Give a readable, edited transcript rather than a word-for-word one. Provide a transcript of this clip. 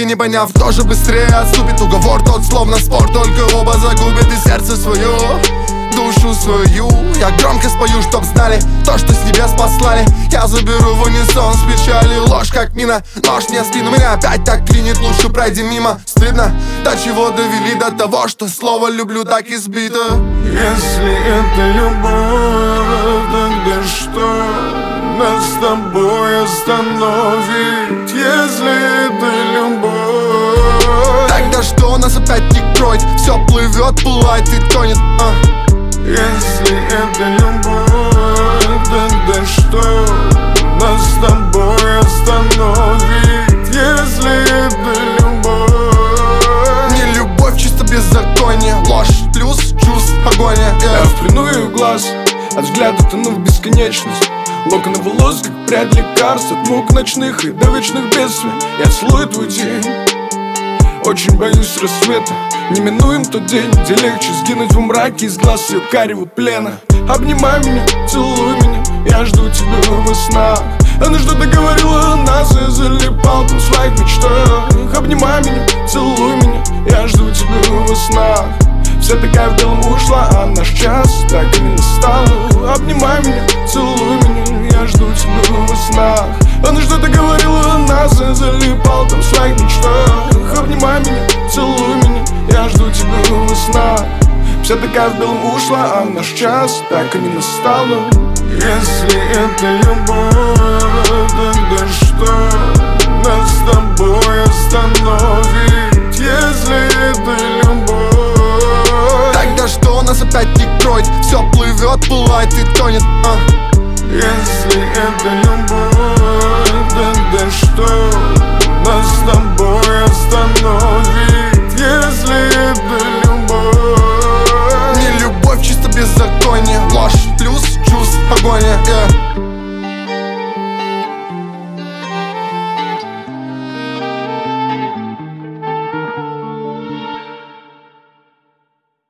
не поняв, тоже быстрее отступит. Уговор тот, словно спор, только оба загубят и сердце свое, душу свою. Я громко спою, чтоб знали то, что с небес послали. Я заберу в унисон с печали ложь, как мина. Нож мне в спину, меня опять так клинит. Лучше пройди мимо, стыдно. До чего довели, до того, что слово люблю так избито. Если это любовь, тогда что нас с тобой остановит? Если это любовь, тогда что нас опять не кроет? Все плывет, пылает и тонет. Если это любовь, тогда что нас с тобой остановит? Если это любовь, не любовь, чисто беззаконие. Ложь плюс чувств, погоня. Я в плену ее глаз, от взгляда тону в бесконечность. Локоны волос, как прядь лекарств, от мук ночных и до вечных бедствий. Я целую твой день, очень боюсь рассвета. Неминуем тот день, где легче сгинуть в мраке из глаз ее карего плена. Обнимай меня, целуй меня, я жду тебя во снах. Она что-то говорила о нас, я залипал там в своих мечтах. Обнимай меня, целуй меня, я жду тебя во снах. Вся такая в белом ушла, а наш час так и не настал. Обнимай меня, целуй меня, я жду тебя во снах. Она что-то говорила о нас, я залипал там в своих мечтах. Обнимай меня, целуй меня, я жду тебя во снах. Вся такая в белом ушла, а наш час так и не настал. Если это любовь, тогда что нас с тобой остановит? Если это любовь, тогда что нас опять не кроет? Все плывет, пылает и тонет. Если это любовь, тогда что нас с тобой остановит? Если это любовь, не любовь, чисто беззаконие. Ложь плюс чувств, погоня.